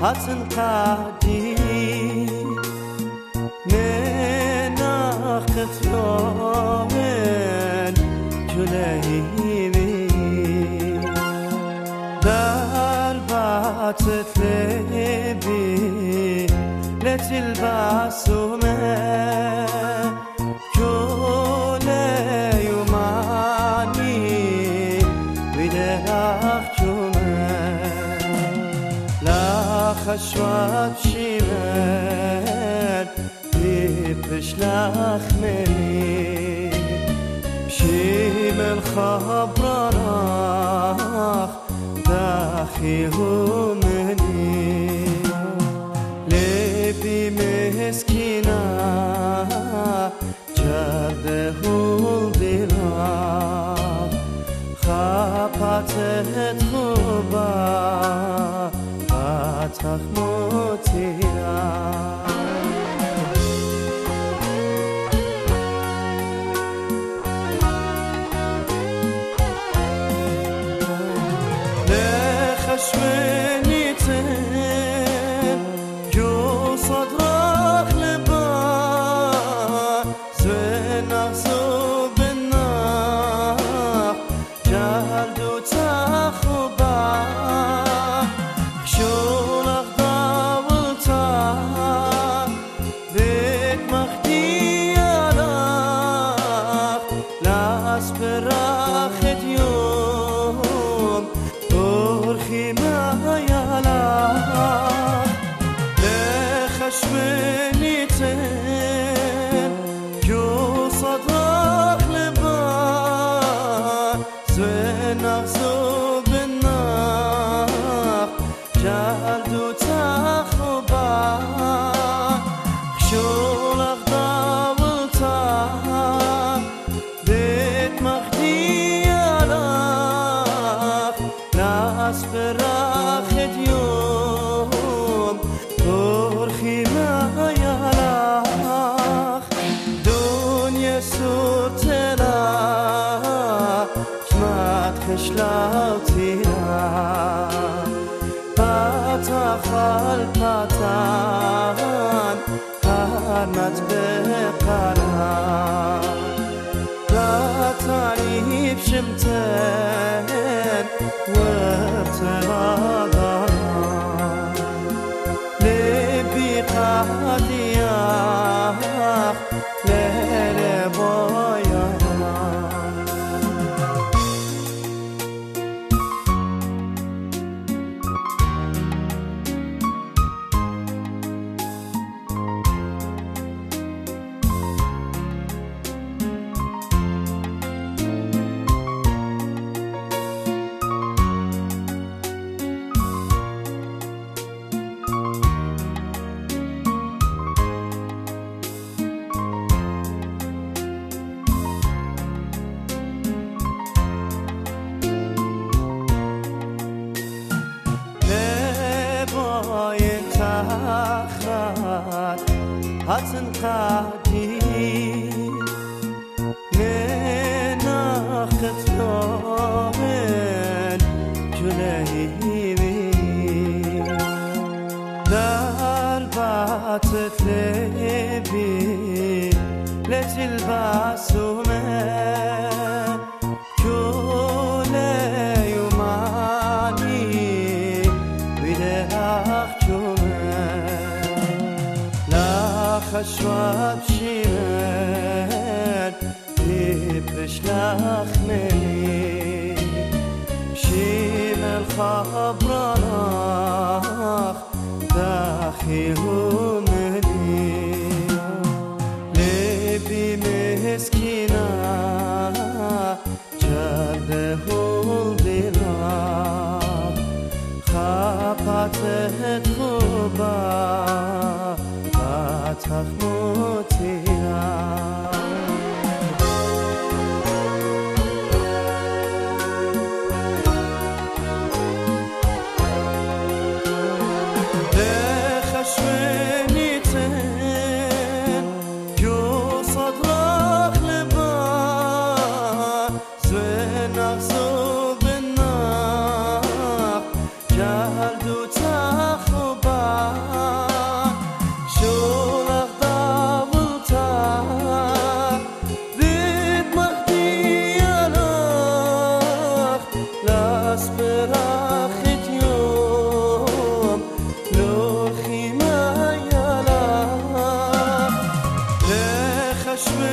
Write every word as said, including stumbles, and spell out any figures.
حسن قدی مناخت یامن جلهیمی در باتت لبی لتلبسومه خشوات شيمال بيبشلخ مني شيمال خبرانخ داخيه مني لبي مسكينة جرده الدراغ خبطت خوبا تخموتيا لخشوني تن جو صدرك لبا زين أغزو بالنار جهل تخبا خال پاتان هرمت بقران لا تعريب شمتن وابتغاضان لبي قادياخ ليل بايان حسن قدی مناخت یامن جلهیمی در باتت لبی لتلبسومه جله یومانی بیدهخ خشوات شيمال بيبشلخ مني شيمال خبرانخ داخيه مني لبي مسكينة جرده الدراغ خبطت خوبا تخموتيا لخشوني تن جو صدرك لبا زين أغزو بالنار جهل دو تخبا چشم